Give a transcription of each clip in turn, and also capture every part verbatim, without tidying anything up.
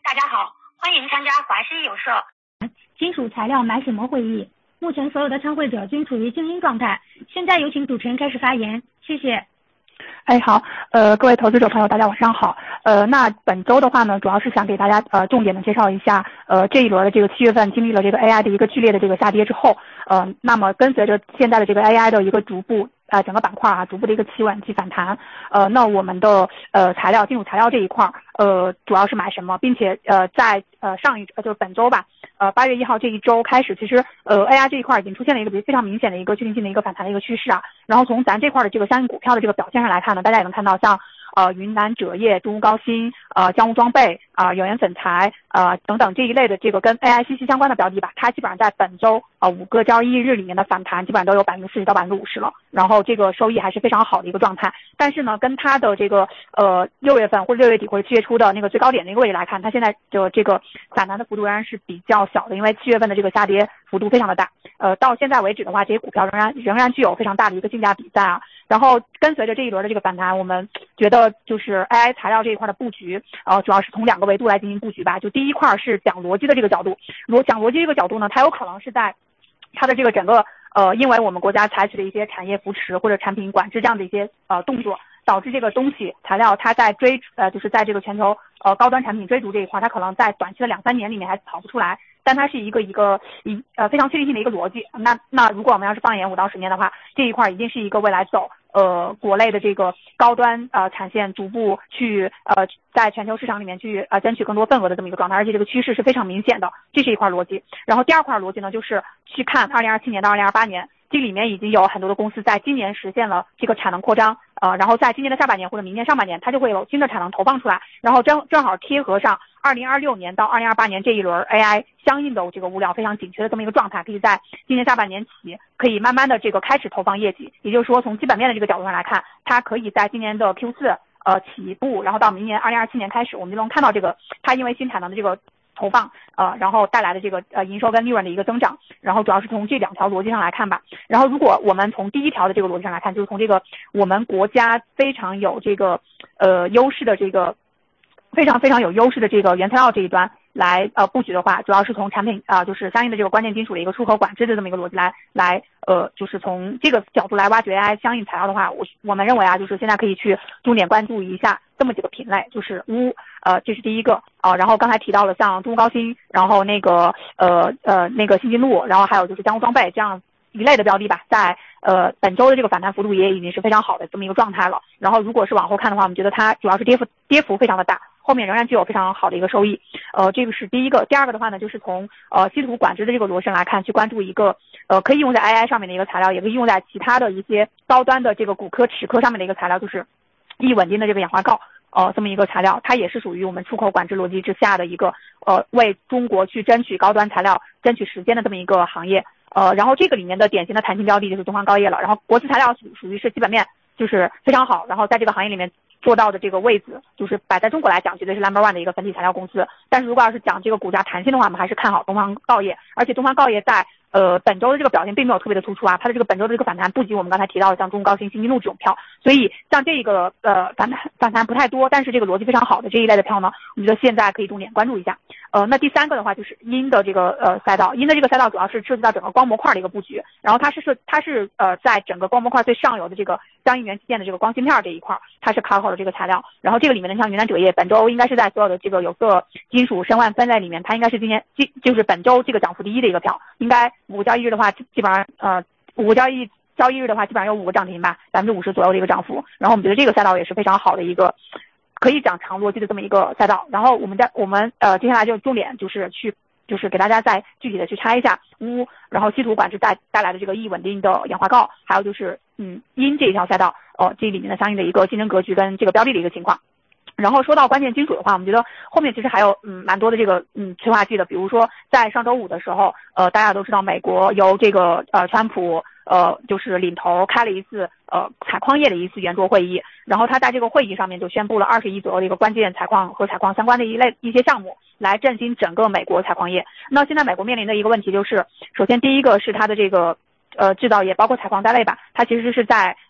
大家好，欢迎参加华西有社金属材料买什么会议。目前所有的参会者均处于静音状态，现在有请主持人开始发言，谢谢。 哎，好，呃，各位投资者朋友，大家晚上好。呃，那本周的话呢，主要是想给大家呃重点的介绍一下，呃，这一轮的这个七月份经历了这个 A I 的一个剧烈的这个下跌之后，呃，那么跟随着现在的这个 A I 的一个逐步呃整个板块啊逐步的一个企稳及反弹，呃，那我们的呃材料金属材料这一块呃主要是买什么，并且呃在呃上一呃就是本周吧，呃八月一号这一周开始，其实呃 A I 这一块已经出现了一个非常明显的一个确定性的一个反弹的一个趋势啊。然后从咱这块的这个相应股票的这个表现上来看呢，大家也能看到像呃云南锗业、中钴高新、呃江湖装备、啊、呃、永源粉材呃等等这一类的这个跟 A I 息息相关的标的吧，它基本上在本周呃五个交易日里面的反弹基本上都有百分之四十到百分之五十了，然后这个收益还是非常好的一个状态。但是呢，跟它的这个呃六月份或者六月底或者七月初的那个最高点的一个位置来看，它现在的这个反弹的幅度仍然是比较小的，因为七月份的这个下跌幅度非常的大。呃，到现在为止的话，这些股票仍然仍然具有非常大的一个性价比在啊。然后跟随着这一轮的这个反弹，我们觉得就是 A I 材料这一块的布局，呃，主要是从两个维度来进行布局吧。就第一块是讲逻辑的这个角度，逻讲逻辑这个角度呢，它有可能是在它的这个整个呃，因为我们国家采取的一些产业扶持或者产品管制这样的一些呃动作，导致这个东西材料它在追呃就是在这个全球呃高端产品追逐这一块，它可能在短期的两三年里面还跑不出来。但它是一个一个一呃非常确定性的一个逻辑。那那如果我们要是放眼五到十年的话，这一块一定是一个未来走呃国内的这个高端呃产线逐步去呃在全球市场里面去呃争取更多份额的这么一个状态，而且这个趋势是非常明显的，这是一块逻辑。然后第二块逻辑呢，就是去看二零二七年到二零二八年。这里面已经有很多的公司在今年实现了这个产能扩张，呃，然后在今年的下半年或者明年上半年，它就会有新的产能投放出来，然后正正好贴合上二零二六年到二零二八年这一轮 A I 相应的这个物料非常紧缺的这么一个状态，可以在今年下半年起可以慢慢的这个开始投放业绩，也就是说从基本面的这个角度上来看，它可以在今年的 Q 四呃起步，然后到明年二零二七年开始，我们就能看到这个它因为新产能的这个投放，呃，然后带来的这个呃营收跟利润的一个增长，然后主要是从这两条逻辑上来看吧。然后如果我们从第一条的这个逻辑上来看，就是从这个我们国家非常有这个呃优势的这个非常非常有优势的这个原材料这一端来呃布局的话，主要是从产品啊、呃、就是相应的这个关键金属的一个出口管制的这么一个逻辑来来呃就是从这个角度来挖掘 A I 相应材料的话，我我们认为啊，就是现在可以去重点关注一下这么几个品类，就是钨，呃，这是第一个啊、呃。然后刚才提到了像中钴高新，然后那个呃呃那个新金路，然后还有就是江湖装备这样一类的标的吧，在呃本周的这个反弹幅度也已经是非常好的这么一个状态了。然后如果是往后看的话，我们觉得它主要是跌幅跌幅非常的大，后面仍然具有非常好的一个收益。呃，这个是第一个。第二个的话呢，就是从呃稀土管制的这个逻辑来看，去关注一个呃可以用在 A I 上面的一个材料，也可以用在其他的一些高端的这个骨科齿科上面的一个材料，就是易稳定的这个氧化锆。呃，这么一个材料，它也是属于我们出口管制逻辑之下的一个呃，为中国去争取高端材料、争取时间的这么一个行业。呃，然后这个里面的典型的弹性标的就是中航高业了。然后国资材料属属于是基本面就是非常好，然后在这个行业里面做到的这个位置，就是摆在中国来讲，绝对是 number one 的一个粉体材料公司。但是如果要是讲这个股价弹性的话，我们还是看好东方锆业，而且东方锆业在呃本周的这个表现并没有特别的突出啊，它的这个本周的这个反弹不及我们刚才提到的像中高新、新金路这种票，所以像这个呃反弹反弹不太多，但是这个逻辑非常好的这一类的票呢，我觉得现在可以重点关注一下。呃，那第三个的话就是铟的这个呃赛道，铟的这个赛道主要是涉及到整个光模块的一个布局，然后它是涉它是呃在整个光模块最上游的这个相应元器件的这个光芯片这一块，它是卡好的这个材料。然后这个里面的像云南锗业，本周应该是在所有的这个有色金属申万分类里面，它应该是今年就是本周这个涨幅第一的一个票，应该五个交易日的话，基本上呃五个交易交易日的话，基本上有五个涨停吧，百分之五十左右的一个涨幅。然后我们觉得这个赛道也是非常好的一个可以讲长逻辑的这么一个赛道。然后我们在我们呃接下来就重点就是去就是给大家再具体的去拆一下钨，然后稀土管制带带来的这个易稳定的氧化锆，还有就是嗯铟这一条赛道，呃这里面的相应的一个竞争格局跟这个标的的一个情况。然后说到关键金属的话，我们觉得后面其实还有嗯蛮多的这个嗯催化剂的，比如说在上周五的时候，呃大家都知道美国由这个呃川普呃就是领头开了一次呃采矿业的一次圆桌会议，然后他在这个会议上面就宣布了二十亿左右的一个关键采矿和采矿相关的一类一些项目，来振兴整个美国采矿业。那现在美国面临的一个问题就是，首先第一个是它的这个呃制造业，包括采矿在内吧，它其实是在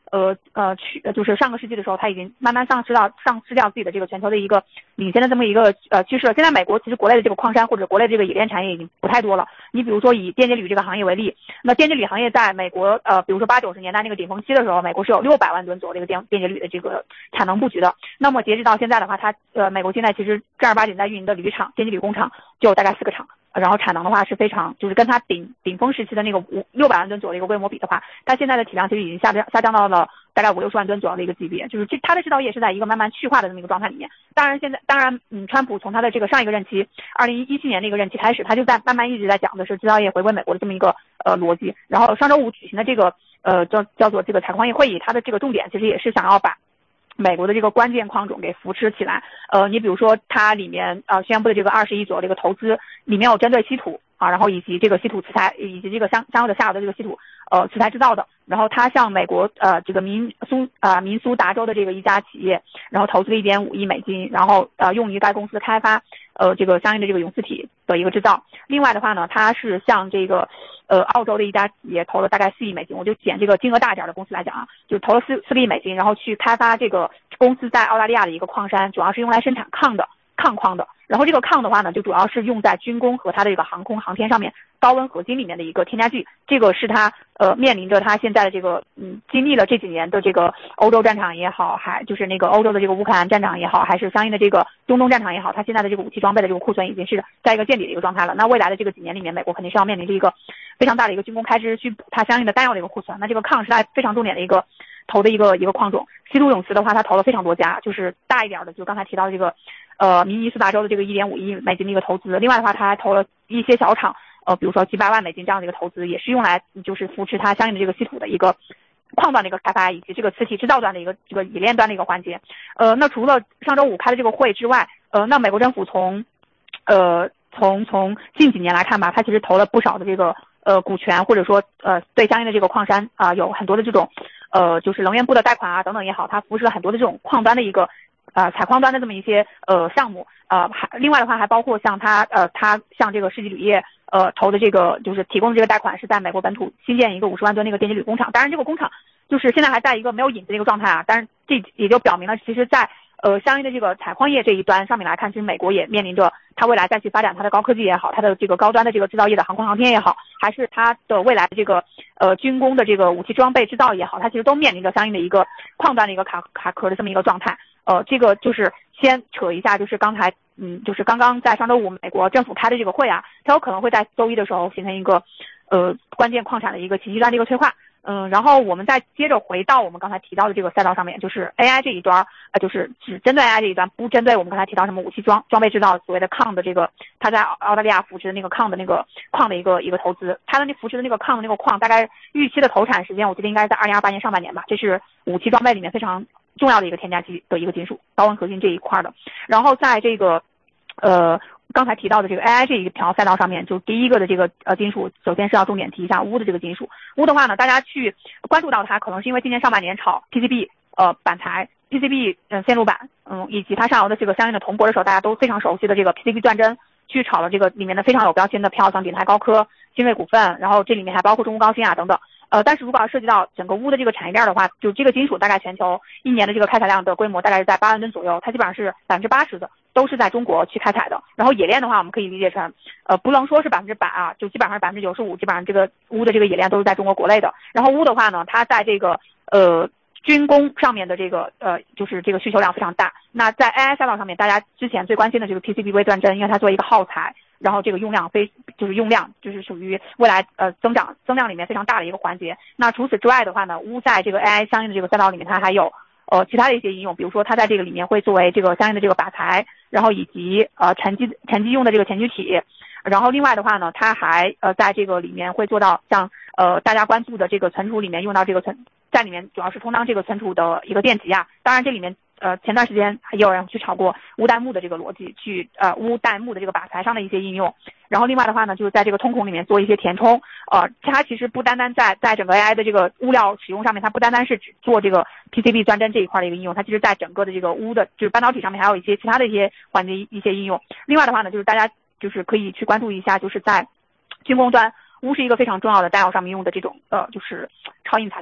呃呃去就是上个世纪的时候，它已经慢慢丧失到丧失掉自己的这个全球的一个领先的这么一个呃趋势了。现在美国其实国内的这个矿山或者国内的这个冶炼产业已经不太多了。你比如说以电解铝这个行业为例，那电解铝行业在美国呃比如说八九十年代那个顶峰期的时候，美国是有六百万吨左右这个电电解铝的这个产能布局的。那么截止到现在的话，它呃美国现在其实正儿八经在运营的铝厂电解铝工厂就有大概四个厂。然后产能的话是非常，就是跟它顶顶峰时期的那个五六百万吨左右的一个规模比的话，它现在的体量其实已经下降下降到了大概五六十万吨左右的一个级别，就是这它的制造业是在一个慢慢去化的这么一个状态里面。当然现在当然嗯，川普从他的这个上一个任期二零一七年那个任期开始，他就在慢慢一直在讲的是制造业回归美国的这么一个呃逻辑。然后上周五举行的这个呃叫叫做这个采矿业会议，它的这个重点其实也是想要把美国的这个关键矿种给扶持起来。呃，你比如说它里面呃宣布的这个二十亿左右这个投资，里面有针对稀土啊，然后以及这个稀土磁材以及这个相相应的下游的这个稀土呃磁材制造的。然后它向美国呃这个民苏啊、呃、民苏达州的这个一家企业，然后投资了一点五亿美金，然后呃用于该公司开发呃这个相应的这个永磁体的一个制造。另外的话呢，它是向这个呃澳洲的一家企业投了大概四亿美金，我就捡这个金额大点的公司来讲啊，就投了四四个亿美金，然后去开发这个公司在澳大利亚的一个矿山，主要是用来生产抗的抗矿的。然后这个抗的话呢，就主要是用在军工和它的这个航空航天上面高温合金里面的一个添加剂。这个是它呃面临着它现在的这个嗯经历了这几年的这个欧洲战场也好，还就是那个欧洲的这个乌克兰战场也好，还是相应的这个中东战场也好，它现在的这个武器装备的这个库存已经是在一个见底的一个状态了。那未来的这个几年里面，美国肯定是要面临着一个非常大的一个军工开支去补它相应的弹药的一个库存。那这个抗是它非常重点的一个投的一个一个矿种。稀土永磁的话，它投了非常多家，就是大一点的，就刚才提到的这个呃明尼苏达州的这个一点五亿美金的一个投资。另外的话，它还投了一些小厂，呃，比如说几百万美金这样的一个投资，也是用来就是扶持它相应的这个稀土的一个矿段的一个开发，以及这个磁体制造端的一个这个冶炼端的一个环节。呃，那除了上周五开的这个会之外，呃，那美国政府从呃从从近几年来看吧，它其实投了不少的这个呃股权，或者说呃对相应的这个矿山啊、呃、有很多的这种呃就是能源部的贷款啊等等也好，它扶持了很多的这种矿端的一个呃采矿端的这么一些呃项目。呃还另外的话还包括像它呃它像这个世纪铝业呃投的这个就是提供的这个贷款是在美国本土新建一个五十万吨那个电解铝工厂。当然这个工厂就是现在还在一个没有引子的一个状态啊，但是这也就表明了其实在呃相应的这个采矿业这一端上面来看，其实美国也面临着它未来再去发展它的高科技也好，它的这个高端的这个制造业的航空航天也好，还是它的未来的这个呃军工的这个武器装备制造也好，它其实都面临着相应的一个矿端的一个卡卡壳的这么一个状态。呃这个就是先扯一下，就是刚才嗯就是刚刚在上周五美国政府开的这个会啊，它有可能会在周一的时候形成一个呃关键矿产的一个情绪端的一个催化。嗯，然后我们再接着回到我们刚才提到的这个赛道上面，就是 A I 这一端，呃，就是只针对 A I 这一端，不针对我们刚才提到什么武器装装备制造所谓的抗的这个，它在澳大利亚扶持的那个抗的那个矿的一个一个投资，它的那扶持的那个抗的那个矿，大概预期的投产时间，我记得应该是在二零二八年上半年吧。这是武器装备里面非常重要的一个添加剂的一个金属，高温合金这一块的。然后在这个，呃。刚才提到的这个 A I 这一条赛道上面，就第一个的这个呃金属，首先是要重点提一下钨的这个金属。钨的话呢，大家去关注到它，可能是因为今年上半年炒 P C B 呃板材、P C B 嗯线路板，嗯以及它上游的这个相应的铜箔的时候，大家都非常熟悉的这个 P C B 钻针，去炒了这个里面的非常有标签的票，像鼎泰高科、新锐股份，然后这里面还包括中国高新啊等等。呃，但是如果要涉及到整个钨的这个产业链的话，就这个金属大概全球一年的这个开采量的规模大概是在八万吨左右，它基本上是百分之八十的都是在中国去开采的。然后冶炼的话，我们可以理解成，呃，不能说是百分之百啊，就基本上是百分之九十五，基本上这个钨的这个冶炼都是在中国国内的。然后钨的话呢，它在这个呃军工上面的这个呃就是这个需求量非常大。那在 A I 赛道上面，大家之前最关心的这个 P C B 微钻针，因为它作为一个耗材。然后这个用量非就是用量就是属于未来呃增长增量里面非常大的一个环节。那除此之外的话呢，钨在这个 A I 相应的这个赛道里面，它还有呃其他的一些应用，比如说它在这个里面会作为这个相应的这个靶材，然后以及呃沉积沉积用的这个前驱体。然后另外的话呢，它还呃在这个里面会做到像呃大家关注的这个存储里面用到这个存在里面主要是充当这个存储的一个电极啊。当然这里面呃前段时间也有人去炒过钨代钼的这个逻辑，去呃钨代钼的这个靶材上的一些应用。然后另外的话呢，就是在这个通孔里面做一些填充，呃它其实不单单在在整个 A I 的这个物料使用上面，它不单单是只做这个 P C B 钻针这一块的一个应用，它其实在整个的这个钨的就是半导体上面还有一些其他的一些环节一些应用。另外的话呢，就是大家就是可以去关注一下，就是在军工端钨是一个非常重要的弹药上面用的这种呃就是超硬材料。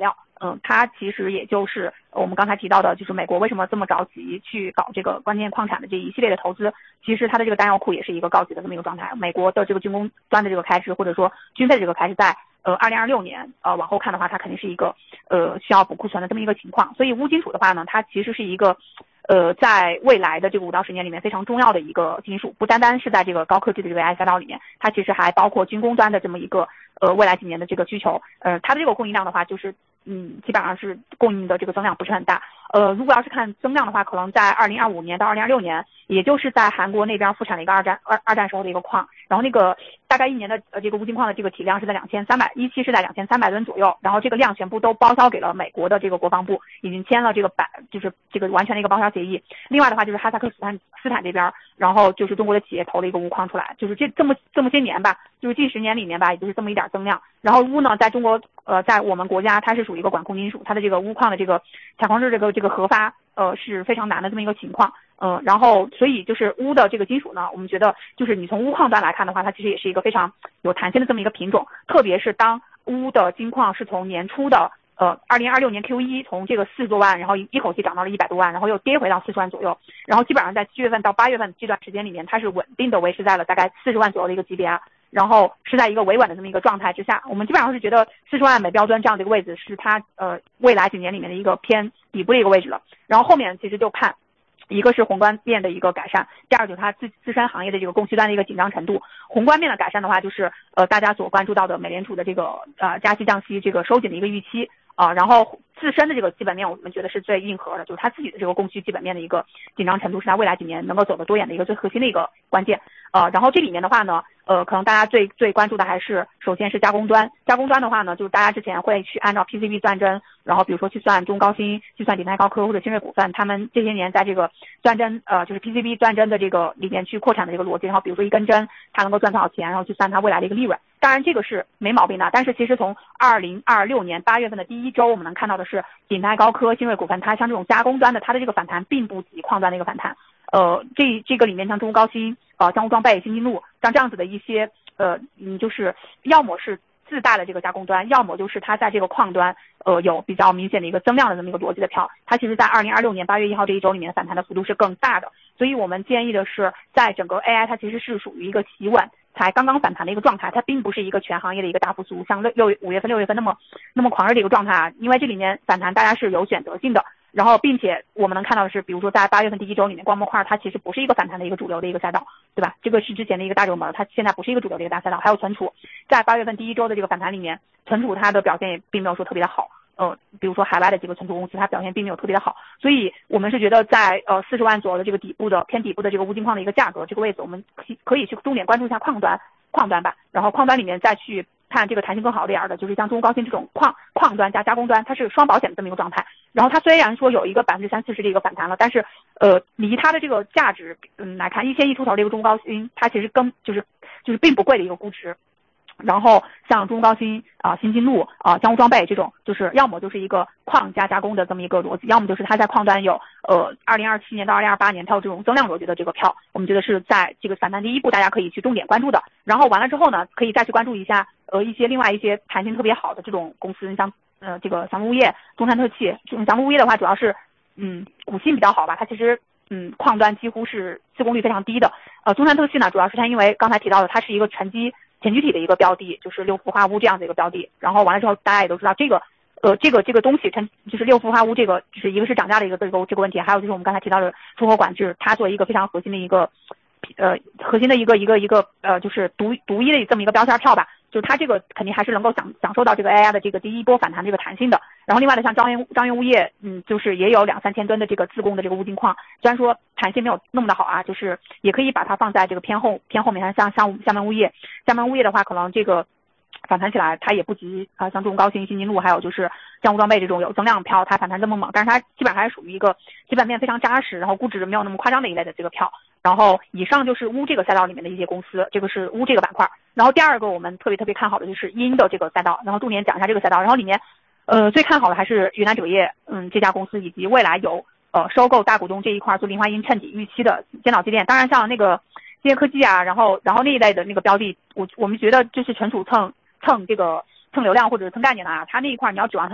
嗯，它其实也就是我们刚才提到的，就是美国为什么这么着急去搞这个关键矿产的这一系列的投资，其实它的这个弹药库也是一个告急的这么一个状态。美国的这个军工端的这个开支，或者说军费的这个开支，在呃二零二六年呃往后看的话，它肯定是一个呃需要补库存的这么一个情况。所以钨金属的话呢，它其实是一个呃在未来的这个五到十年里面非常重要的一个金属，不单单是在这个高科技的这个 A I 赛道里面，它其实还包括军工端的这么一个呃未来几年的这个需求。呃，它的这个供应量的话，就是嗯基本上是供应的这个增量不是很大。呃，如果要是看增量的话，可能在二零二五年到二零二六年，也就是在韩国那边复产了一个二战二二战时候的一个矿，然后那个大概一年的呃这个钨金矿的这个体量是在两千三百一期是在两千三百吨左右，然后这个量全部都包销给了美国的这个国防部，已经签了这个百就是这个完全的一个包销协议。另外的话就是哈萨克斯坦斯坦这边，然后就是中国的企业投了一个钨矿出来，就是这这么这么些年吧，就是近十年里面吧，也就是这么一点增量。然后钨呢，在中国呃在我们国家它是属于一个管控金属，它的这个钨矿的这个采矿制这个这个核发呃是非常难的这么一个情况。呃，然后所以就是钨的这个金属呢，我们觉得就是你从钨矿端来看的话，它其实也是一个非常有弹性的这么一个品种，特别是当钨的金矿是从年初的呃二零二六年 Q 一 从这个四十多万，然后一口气涨到了一百多万，然后又跌回到四十万左右，然后基本上在七月份到八月份这段时间里面，它是稳定的维持在了大概四十万左右的一个级别啊。然后是在一个维稳的这么一个状态之下，我们基本上是觉得四十万每标吨这样的一个位置是它呃未来几年里面的一个偏底部的一个位置了。然后后面其实就看一个是宏观面的一个改善，第二就是它自自身行业的这个供需端的一个紧张程度。宏观面的改善的话，就是呃大家所关注到的美联储的这个呃加息降息这个收紧的一个预期啊、呃，然后自身的这个基本面我们觉得是最硬核的，就是它自己的这个供需基本面的一个紧张程度是它未来几年能够走得多远的一个最核心的一个关键。呃，然后这里面的话呢，呃，可能大家最最关注的还是首先是加工端，加工端的话呢，就是大家之前会去按照 P C B 算针，然后比如说去算中高芯，去算鼎泰高科或者新锐股份，他们这些年在这个钻针呃就是 P C B 钻针的这个里面去扩产的这个逻辑，然后比如说一根针它能够赚多少钱，然后去算它未来的一个利润。当然这个是没毛病的，但是其实从二零二六年八月份的第一周，我们能看到的是鼎泰高科、新锐股份，它像这种加工端的，它的这个反弹并不及矿端的一个反弹。呃，这这个里面像中高芯、呃江湖装备、新金路，像这样子的一些呃，嗯，就是要么是自带了这个加工端，要么就是它在这个矿端呃有比较明显的一个增量的这么一个逻辑的票，它其实在二零二六年八月一号这一周里面反弹的幅度是更大的。所以我们建议的是，在整个 A I 它其实是属于一个企稳才刚刚反弹的一个状态，它并不是一个全行业的一个大复苏，像六六五月份、六月份那么那么狂热的一个状态啊。因为这里面反弹大家是有选择性的，然后并且我们能看到的是，比如说在八月份第一周里面，光模块它其实不是一个反弹的一个主流的一个赛道，对吧？这个是之前的一个大热门，它现在不是一个主流的一个大赛道。还有存储，在八月份第一周的这个反弹里面，存储它的表现也并没有说特别的好。呃，比如说海外的几个存储公司，它表现并没有特别的好，所以我们是觉得在呃四十万左右的这个底部的偏底部的这个钨金矿的一个价格这个位置，我们可以可以去重点关注一下矿端矿端吧，然后矿端里面再去看这个弹性更好一点的，就是像中高芯这种矿矿端加加工端，它是双保险的这么一个状态。然后它虽然说有一个百分之三四十的一个反弹了，但是呃离它的这个价值嗯来看，一千亿出头的一个中高芯，它其实更就是就是并不贵的一个估值。然后像中高芯啊、新金路啊、江湖装备这种，就是要么就是一个矿加加工的这么一个逻辑，要么就是它在矿端有呃二零二七年到二零二八年它有这种增量逻辑的这个票，我们觉得是在这个反弹第一步大家可以去重点关注的。然后完了之后呢，可以再去关注一下呃一些另外一些弹性特别好的这种公司，像呃这个祥龙物业、中山特气。祥龙物业的话主要是嗯股性比较好吧，它其实嗯矿端几乎是自供率非常低的。呃中山特气呢，主要是它因为刚才提到的它是一个沉积前具体的一个标的，就是六氟化钨这样的一个标的。然后完了之后，大家也都知道这个，呃，这个这个东西，它就是六氟化钨这个，就是一个是涨价的一个这个这个问题，还有就是我们刚才提到的出口管制，它作为一个非常核心的一个，呃，核心的一个一个一个呃，就是独独一的这么一个标签票吧。就是它这个肯定还是能够享享受到这个 A I 的这个第一波反弹这个弹性的。然后另外的像张元张元物业，嗯，就是也有两三千吨的这个自供的这个钨金矿，虽然说弹性没有那么的好啊，就是也可以把它放在这个偏后偏后面，像像厦门物业，厦门物业的话，可能这个反弹起来它也不及啊、呃、像中高芯、新金路还有就是江湖装备这种有增量票，它反弹这么猛，但是它基本上还是属于一个基本面非常扎实，然后估值没有那么夸张的一类的这个票。然后以上就是钨这个赛道里面的一些公司，这个是钨这个板块。然后第二个我们特别特别看好的就是铟的这个赛道，然后重点讲一下这个赛道。然后里面呃最看好的还是云南钾业嗯这家公司，以及未来有呃收购大股东这一块做磷化铟衬底预期的尖岛机电。当然像那个机械科技啊，然后然后那一类的那个标的，我我们觉得就是纯属蹭蹭这个蹭流量或者蹭概念的啊，它那一块你要指望它在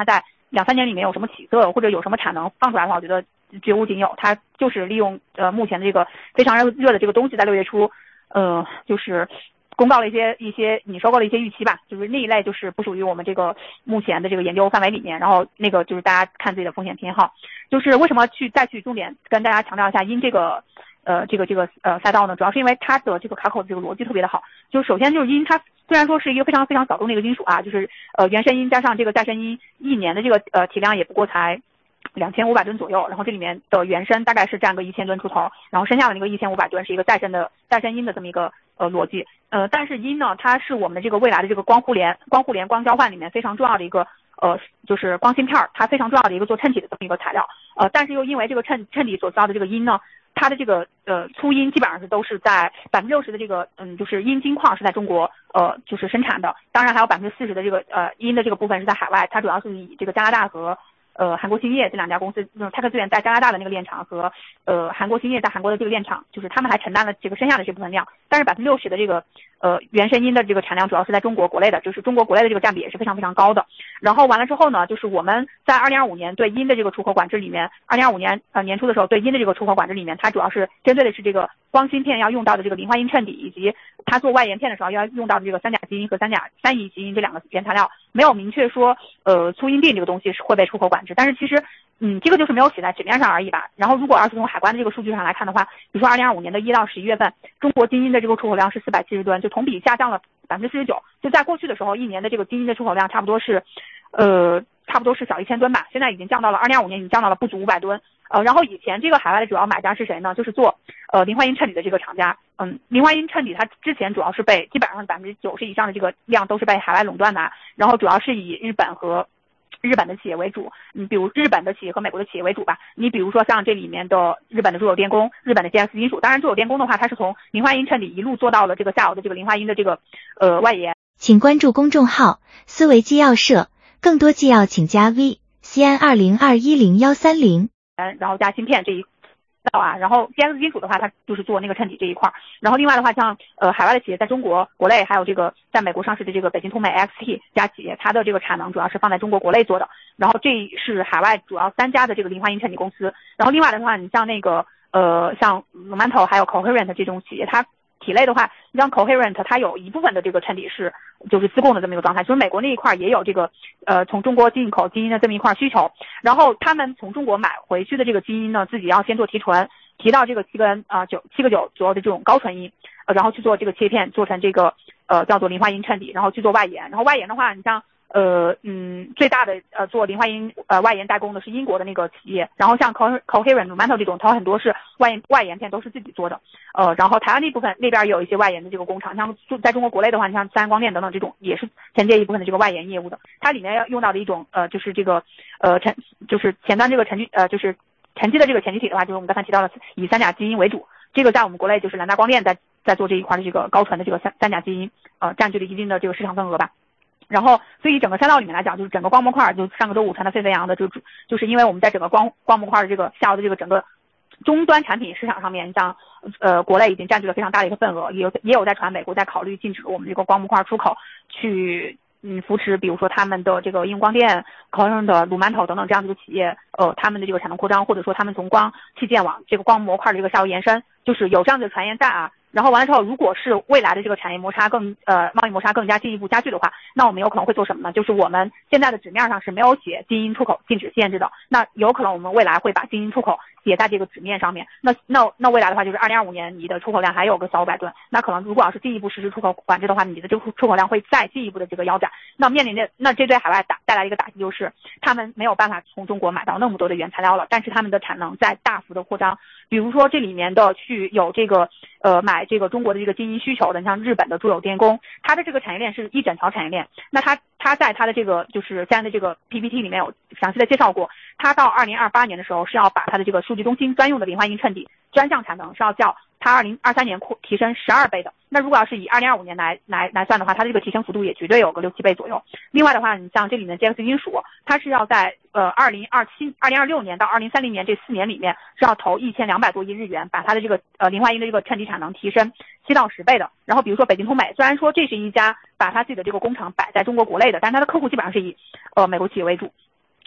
两三年里面有什么起色或者有什么产能放出来的话，我觉得绝无仅有。它就是利用呃目前的这个非常热的这个东西，在六月初，呃，就是公告了一些一些你收购了一些预期吧，就是那一类就是不属于我们这个目前的这个研究范围里面。然后那个就是大家看自己的风险偏好。就是为什么去再去重点跟大家强调一下因这个呃这个这个呃赛道呢？主要是因为它的这个卡口的这个逻辑特别的好。就首先就是因它虽然说是一个非常非常小众的一个金属啊，就是呃原生因加上这个再生因一年的这个呃体量也不过才两千五百吨左右，然后这里面的原生大概是占个一千吨出头，然后剩下的那个一千五百吨是一个再生的再生因的这么一个呃逻辑。呃，但是因呢，它是我们的这个未来的这个光互联、光互联、光交换里面非常重要的一个呃，就是光芯片，它非常重要的一个做衬体的这么一个材料。呃，但是又因为这个衬衬体所需要的这个因呢，它的这个呃粗因基本上是都是在百分之六十的这个嗯就是因金矿是在中国呃就是生产的，当然还有百分之四十的这个呃因的这个部分是在海外，它主要是以这个加拿大和呃，韩国兴业这两家公司，就是泰克资源在加拿大的那个炼厂和呃韩国兴业在韩国的这个炼厂，就是他们还承担了这个剩下的这部分量，但是百分之六十的这个呃原生因的这个产量主要是在中国国内的，就是中国国内的这个占比也是非常非常高的。然后完了之后呢，就是我们在二零二五年对因的这个出口管制里面，二零二五年呃年初的时候对因的这个出口管制里面，它主要是针对的是这个光芯片要用到的这个磷化铟衬底，以及它做外延片的时候要用到的这个三甲基因和三甲三乙基因这两个原材料，没有明确说呃粗因锭这个东西是会被出口管制。但是其实，嗯，这个就是没有写在纸面上而已吧。然后，如果要是从海关的这个数据上来看的话，比如说二零二五年的一到十一月份，中国金因的这个出口量是四百七十吨，就同比下降了百分之四十九。就在过去的时候，一年的这个金因的出口量差不多是，呃，差不多是小一千吨吧。现在已经降到了二零二五年已经降到了不足五百吨。呃，然后以前这个海外的主要买家是谁呢？就是做呃磷化铟衬底的这个厂家。嗯，磷化铟衬底它之前主要是被基本上百分之九十以上的这个量都是被海外垄断的，然后主要是以日本和日本的企业为主，你比如日本的企业和美国的企业为主吧。你比如说像这里面的日本的住友电工、日本的 J X 金属，当然住友电工的话，它是从磷化铟衬底一路做到了这个下游的这个磷化铟的这个呃外延。 请关注公众号思维纪要社，更多纪要请加 V C N 二零二一零幺三零， 然后加芯片这一道啊，然后 J X 金属的话，它就是做那个衬底这一块。然后另外的话，像呃海外的企业在中国国内，还有这个在美国上市的这个北京通美 X T 家企业，它的这个产能主要是放在中国国内做的。然后这是海外主要三家的这个磷化铟衬底公司。然后另外的话，你像那个呃像 Lumanto 还有 Coherent 这种企业，它体类的话，你像 Coherent 它有一部分的这个衬底是就是自供的这么一个状态，就是美国那一块也有这个呃从中国进口基因的这么一块需求，然后他们从中国买回去的这个基因呢，自己要先做提纯，提到这个七个啊九七个九左右的这种高纯因，呃然后去做这个切片，做成这个呃叫做磷化铟衬底，然后去做外延。然后外延的话，你像呃嗯最大的呃做磷化铟呃外延代工的是英国的那个企业，然后像 Coherent、Lumanto 这种，它很多是外延外延片都是自己做的。呃，然后台湾那部分那边也有一些外延的这个工厂，像在中国国内的话，你像三安光电等等这种也是承接一部分的这个外延业务的。它里面要用到的一种呃就是这个呃沉就是前端这个沉积呃就是沉积的这个前积体的话，就是我们刚才提到的以三甲基因为主，这个在我们国内就是蓝大光电在在做这一块的这个高纯的这个三三甲基因，呃占据了一定的这个市场份额吧。然后，所以整个赛道里面来讲，就是整个光模块就上个周五传的沸沸扬扬的，就就是因为我们在整个光光模块的这个下游的这个整个终端产品市场上面，像呃国内已经占据了非常大的一个份额，也有也有在传美国在考虑禁止我们这个光模块出口，去嗯扶持比如说他们的这个应用光电、Coherent 的 Lumanto 等等这样的企业，呃他们的这个产能扩张，或者说他们从光器件往这个光模块的这个下游延伸，就是有这样的传言在啊。然后完了之后，如果是未来的这个产业摩擦更呃贸易摩擦更加进一步加剧的话，那我们有可能会做什么呢？就是我们现在的纸面上是没有写基因出口禁止限制的，那有可能我们未来会把基因出口写在这个纸面上面。那那那未来的话，就是二零二五年你的出口量还有个小五百吨，那可能如果要是进一步实施出口管制的话，你的这个出口量会再进一步的这个腰斩。那面临的那这对海外打带来一个打击就是，他们没有办法从中国买到那么多的原材料了，但是他们的产能在大幅的扩张。比如说这里面的去有这个呃买这个中国的这个基因需求的，像日本的住友电工，它的这个产业链是一整条产业链。那它它在它的这个就是现在的这个 P P T 里面有详细的介绍过，它到二零二八年的时候是要把它的这个数据中心专用的磷化铟衬底专项产能是要较它二零二三年扩提升十二倍的。那如果要是以二零二五年来来来算的话，它的这个提升幅度也绝对有个六七倍左右。另外的话，你像这里面 J X 金属，它是要在呃二零二七、二零二六年到二零三零年这四年里面是要投一千两百多亿日元，把它的这个呃磷化铟的这个衬底产能提升七到十倍的。然后比如说北京通美，虽然说这是一家把它自己的这个工厂摆在中国国内的，但它的客户基本上是以呃美国企业为主。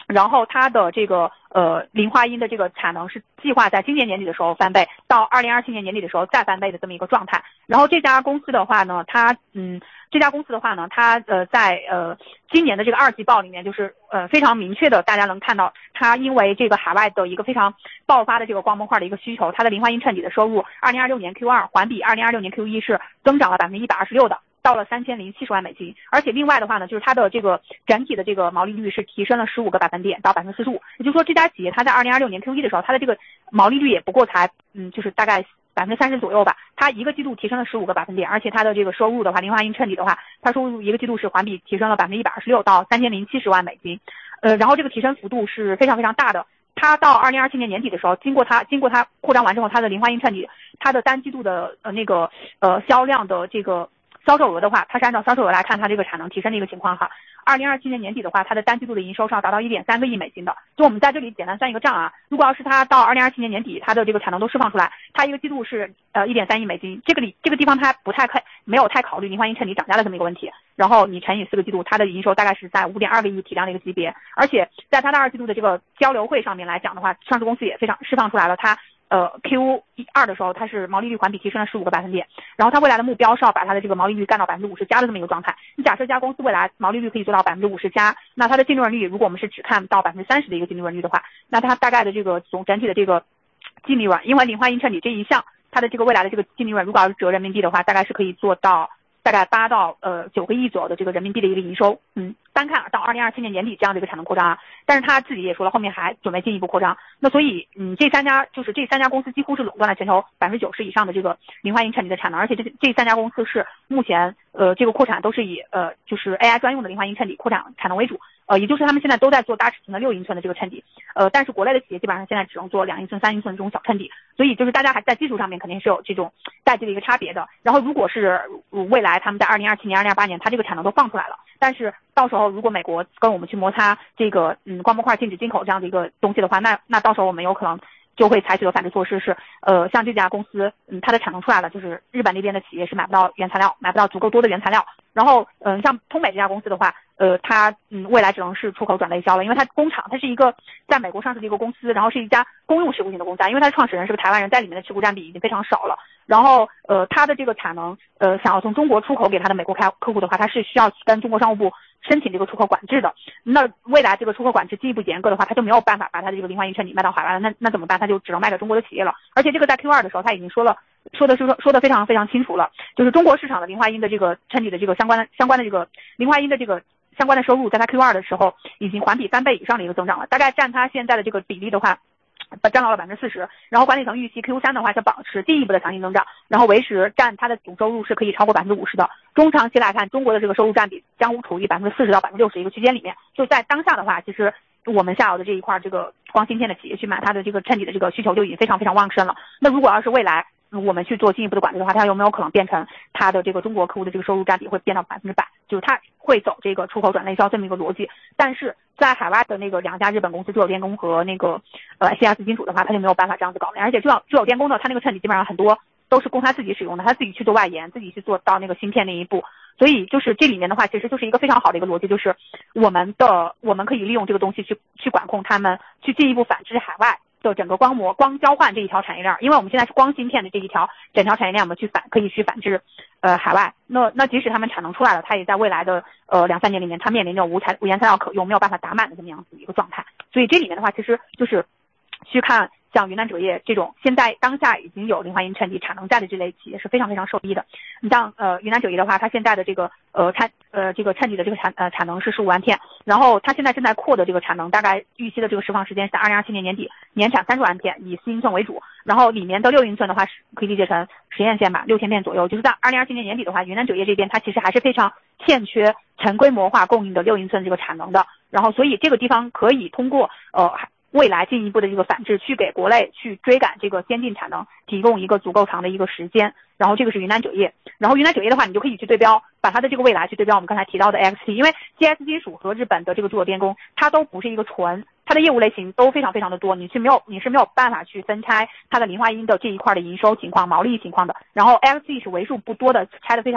然后它的这个呃磷化铟的这个产能是计划在今年年底的时候翻倍，到二零二七年年底的时候再翻倍的这么一个状态。然后这家公司的话呢，它嗯这家公司的话呢，它呃在呃今年的这个二季报里面，就是呃非常明确的，大家能看到它因为这个海外的一个非常爆发的这个光模块的一个需求，它的磷化铟衬底的收入二零二六年 Q 二 环比二零二六年 Q 一 是增长了百分之一百二十六的。到了三千零七十万美金，而且另外的话呢，就是它的这个整体的这个毛利率是提升了十五个百分点到百分之四十五，也就是说这家企业它在二零二六年 Q 一 的时候，它的这个毛利率也不过才嗯就是大概百分之三十左右吧，它一个季度提升了十五个百分点，而且它的这个收入的话，磷化铟衬底的话，它收入一个季度是环比提升了百分之一百二十六到三千零七十万美金，呃，然后这个提升幅度是非常非常大的。它到二零二七年年底的时候，经过它经过它扩张完之后，它的磷化铟衬底，它的单季度的呃那个呃销量的这个销售额的话，它是按照销售额来看它这个产能提升的一个情况哈。二零二七年年底的话，它的单季度的营收是要达到 一点三个亿美金的。就我们在这里简单算一个账啊，如果要是它到二零二七年年底，它的这个产能都释放出来，它一个季度是呃 一点三亿美金，这个里这个地方它不太看没有太考虑磷化铟衬底涨价的这么一个问题。然后你乘以四个季度，它的营收大概是在 五点二个亿体量的一个级别，而且在它的二季度的这个交流会上面来讲的话，上市公司也非常释放出来了，它呃 Q 二 的时候它是毛利率环比提升了十五个百分点，然后它未来的目标是要把它的这个毛利率干到 百分之五十 加的这么一个状态。你假设这家公司未来毛利率可以做到 百分之五十 加，那它的净利润率如果我们是只看到 百分之三十 的一个净利润率的话，那它大概的这个总整体的这个净利润，因为磷化铟衬底这一项它的这个未来的这个净利润如果要是折人民币的话，大概是可以做到大概八到呃九个亿左右的这个人民币的一个营收，嗯，单看到二零二七年年底这样的一个产能扩张啊，但是他自己也说了，后面还准备进一步扩张。那所以，嗯，这三家就是这三家公司几乎是垄断了全球百分之九十以上的这个磷化铟衬底的产能，而且这这三家公司是目前呃这个扩产都是以呃就是 A I 专用的磷化铟衬底扩产产能为主，呃，也就是他们现在都在做大尺寸的六英寸的这个衬底，呃，但是国内的企业基本上现在只能做两英寸、三英寸这种小衬底，所以就是大家还在技术上面肯定是有这种代际的一个差别的。然后如果是未来他们在二零二七年、二零二八年，它这个产能都放出来了，但是到时候如果美国跟我们去摩擦这个嗯光模块禁止进口这样的一个东西的话，那那到时候我们有可能就会采取的反制措施是，呃，像这家公司，嗯，它的产能出来了，就是日本那边的企业是买不到原材料，买不到足够多的原材料。然后，嗯、呃，像通美这家公司的话，呃，它嗯未来只能是出口转内销了，因为它工厂它是一个在美国上市的一个公司，然后是一家公用持股型的公司，因为它的创始人是个台湾人，在里面的持股占比已经非常少了。然后，呃，它的这个产能，呃，想要从中国出口给它的美国开客户的话，它是需要跟中国商务部申请这个出口管制的。那未来这个出口管制进一步严格的话，它就没有办法把它的这个磷化铟衬底卖到海外了。那那怎么办？它就只能卖给中国的企业了。而且这个在 Q 二 的时候，他已经说了，说的是说说的非常非常清楚了，就是中国市场的磷化铟的这个衬底的这个相关的相关的这个磷化铟的这个相关的收入，在它 Q 二 的时候已经环比翻倍以上的一个增长了，大概占它现在的这个比例的话。占到了百分之四十，然后管理层预期 Q 三 的话，将保持进一步的强劲增长，然后维持占它的总收入是可以超过百分之五十的。中长期来看，中国的这个收入占比将处于百分之四十到百分之六十一个区间里面。就在当下的话，其实我们下游的这一块这个光芯片的企业去买它的这个衬底的这个需求就已经非常非常旺盛了。那如果要是未来我们去做进一步的管制的话，它有没有可能变成它的这个中国客户的这个收入占比会变到百分之百？就是它会走这个出口转内销这么一个逻辑。但是在海外的那个两家日本公司，珠友电工和那个呃 C S 金属的话，它就没有办法这样子搞了。而且珠友珠友电工呢，它那个衬底基本上很多都是供它自己使用的，它自己去做外延，自己去做到那个芯片那一步。所以就是这里面的话，其实就是一个非常好的一个逻辑，就是我们的我们可以利用这个东西去去管控他们，去进一步反制海外的整个光模光交换这一条产业链，因为我们现在是光芯片的这一条整条产业链，我们去反可以去反制呃海外。那那即使他们产能出来了，它也在未来的呃两三年里面，它面临着无材无原材料可用，没有办法打满的这么样子一个状态。所以这里面的话，其实就是去看像云南锗业这种现在当下已经有磷化铟衬底产能在的这类企业是非常非常受益的。你像呃云南锗业的话，它现在的这个呃产呃这个衬底的这个产呃产能是十五万片，然后它现在正在扩的这个产能，大概预期的这个释放时间是在二零二七年年底，年产三十万片，以四英寸为主，然后里面的六英寸的话是可以理解成实验线吧，六千片左右。就是在二零二七年年底的话，云南锗业这边它其实还是非常欠缺成规模化供应的六英寸这个产能的，然后所以这个地方可以通过呃未来进一步的这个反制，去给国内去追赶这个先进产能提供一个足够长的一个时间。然后这个是云南锗业，然后云南锗业的话，你就可以去对标，把它的这个未来去对标我们刚才提到的 A X T， 因为 C S 金属和日本的这个珠友电工，它都不是一个纯，它的业务类型都非常非常的多，你是没有你是没有办法去分拆它的磷化铟的这一块的营收情况、毛利情况的。然后 A X T 是为数不多的拆的非常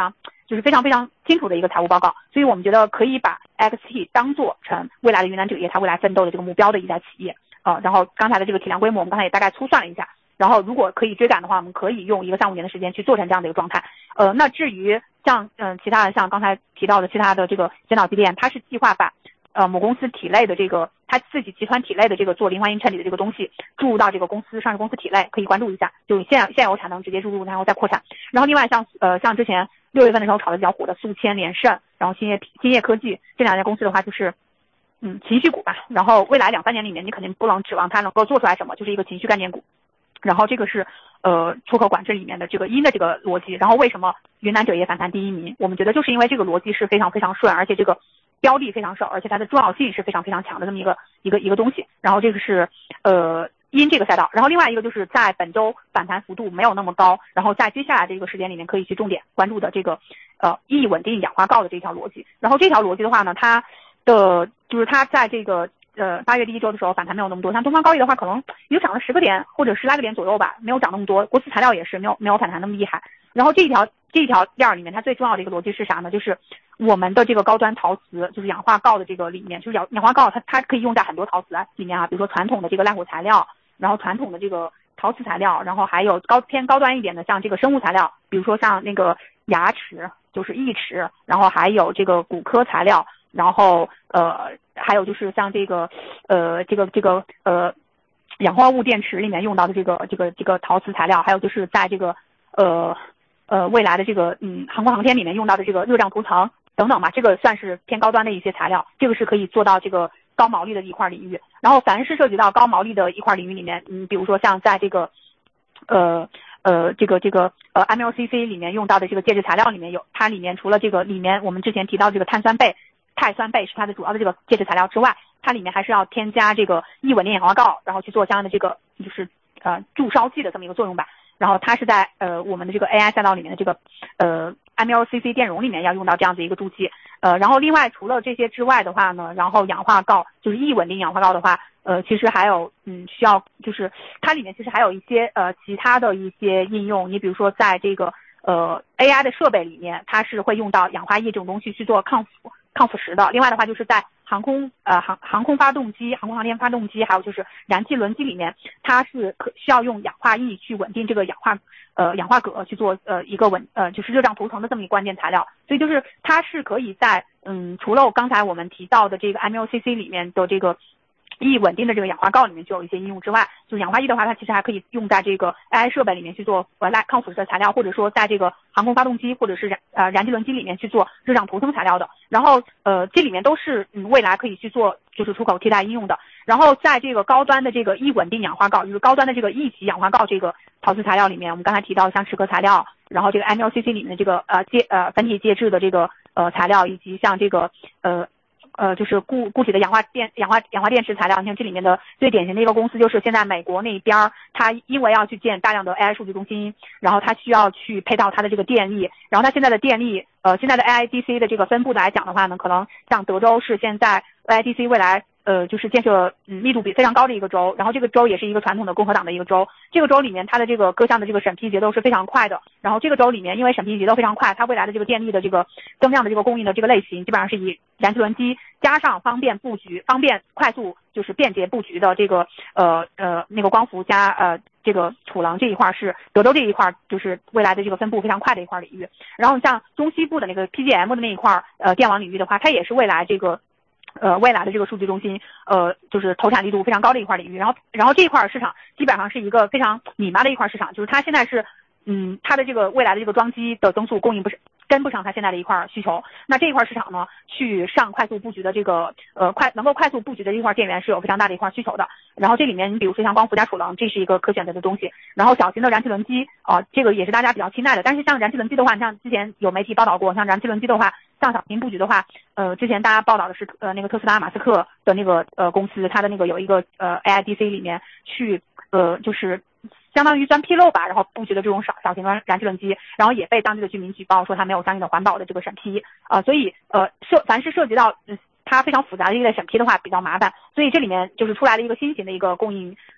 就是非常非常清楚的一个财务报告。所以我们觉得可以把 X T 当做成未来的云南纸业它未来奋斗的这个目标的一家企业。呃，然后刚才的这个体量规模我们刚才也大概粗算了一下，然后如果可以追赶的话，我们可以用一个三五年的时间去做成这样的一个状态。呃，那至于像嗯、呃、其他的像刚才提到的其他的这个先导机电，它是计划把呃母公司体内的这个它自己集团体内的这个做零环音衬里的这个东西注入到这个公司上市公司体内，可以关注一下，就现现有产能直接注入，然后再扩产。然后另外像呃像之前六月份的时候炒的比较火的宿迁、联盛，然后兴业兴业科技这两家公司的话，就是嗯情绪股吧。然后未来两三年里面你肯定不能指望它能够做出来什么，就是一个情绪概念股。然后这个是呃出口管制里面的这个因的这个逻辑。然后为什么云南纸业反弹第一名？我们觉得就是因为这个逻辑是非常非常顺，而且这个标的非常少，而且它的重要性是非常非常强的这么一个一个一个东西。然后这个是呃因这个赛道。然后另外一个就是在本周反弹幅度没有那么高，然后在接下来这个时间里面可以去重点关注的这个呃易稳定氧化锆的这条逻辑。然后这条逻辑的话呢，它的就是它在这个呃八月第一周的时候反弹没有那么多，像东方高毅的话可能也就涨了十个点或者十来个点左右吧，没有涨那么多。国瓷材料也是没有没有反弹那么厉害。然后这一条这一条链里面它最重要的一个逻辑是啥呢？就是我们的这个高端陶瓷，就是氧化锆的这个里面，就是氧氧化锆它它可以用在很多陶瓷里面啊，比如说传统的这个烂火材料，然后传统的这个陶瓷材料，然后还有高偏高端一点的像这个生物材料，比如说像那个牙齿就是义齿，然后还有这个骨科材料，然后呃还有就是像这个呃这个这个呃氧化物电池里面用到的这个这个这个陶瓷材料，还有就是在这个呃呃未来的这个嗯航空航天里面用到的这个热胀涂层等等吧，这个算是偏高端的一些材料，这个是可以做到这个高毛利的一块领域。然后凡是涉及到高毛利的一块领域里面，嗯比如说像在这个呃呃这个这个呃 M L C C 里面用到的这个介质材料里面有，它里面除了这个里面我们之前提到这个碳酸钡碳酸钡是它的主要的这个介质材料之外，它里面还是要添加这个易稳定氧化锆，然后去做相应的这个就是呃助烧剂的这么一个作用吧。然后它是在呃我们的这个 A I 赛道里面的这个呃 M L C C 电容里面要用到这样子一个助剂。呃然后另外除了这些之外的话呢，然后氧化锆就是易稳定氧化锆的话，呃其实还有嗯需要就是它里面其实还有一些呃其他的一些应用。你比如说在这个呃 A I 的设备里面，它是会用到氧化液这种东西去做抗腐抗腐蚀的。另外的话就是在航空呃航航空发动机、航空航天发动机，还有就是燃气轮机里面，它是可需要用氧化液去稳定这个氧化呃氧化铬去做呃一个稳呃就是热胀涂层的这么一个关键材料。所以就是它是可以在嗯除了我刚才我们提到的这个 M L C C 里面的这个易稳定的这个氧化锆里面就有一些应用之外，就是氧化液的话，它其实还可以用在这个 A I 设备里面去做呃抗腐蚀的材料，或者说在这个航空发动机或者是燃呃燃气轮机里面去做热胀涂层材料的。然后呃这里面都是嗯未来可以去做就是出口替代应用的。然后在这个高端的这个易稳定氧化锆，就是高端的这个一级氧化锆这个陶瓷材料里面，我们刚才提到像齿壳材料，然后这个 M L C C 里面的这个呃介呃粉体介质的这个呃材料，以及像这个呃呃，就是固固体的氧化电氧化氧化电池材料。你看这里面的最典型的一个公司就是现在美国那边，它因为要去建大量的 A I 数据中心，然后它需要去配套它的这个电力，然后它现在的电力呃现在的 A I D C 的这个分布来讲的话呢，可能像德州是现在 A I D C 未来呃就是建设嗯密度比非常高的一个州，然后这个州也是一个传统的共和党的一个州，这个州里面它的这个各项的这个审批节奏是非常快的。然后这个州里面因为审批节奏非常快，它未来的这个电力的这个增量的这个供应的这个类型基本上是以燃气轮机加上方便布局方便快速就是便捷布局的这个呃呃那个光伏加呃这个储能这一块，是德州这一块就是未来的这个分布非常快的一块领域。然后像中西部的那个 P G M 的那一块呃电网领域的话，它也是未来这个呃未来的这个数据中心呃就是投产力度非常高的一块领域。然后然后这一块市场基本上是一个非常米麻的一块市场，就是它现在是嗯它的这个未来的这个装机的增速供应不是跟不上它现在的一块需求。那这一块市场呢，去上快速布局的这个呃快能够快速布局的这一块电源是有非常大的一块需求的。然后这里面你比如说像光伏加储能，这是一个可选择的东西。然后小型的燃气轮机啊、呃，这个也是大家比较青睐的。但是像燃气轮机的话，像之前有媒体报道过，像燃气轮机的话，像小型布局的话，呃，之前大家报道的是呃那个特斯拉马斯克的那个呃公司，它的那个有一个呃 A I D C 里面去呃就是相当于钻纰漏吧，然后布局的这种小小型的燃气轮机，然后也被当地的居民举报说它没有相应的环保的这个审批啊、呃，所以呃涉凡是涉及到嗯它非常复杂的一类审批的话比较麻烦，所以这里面就是出来了一个新型的一个供应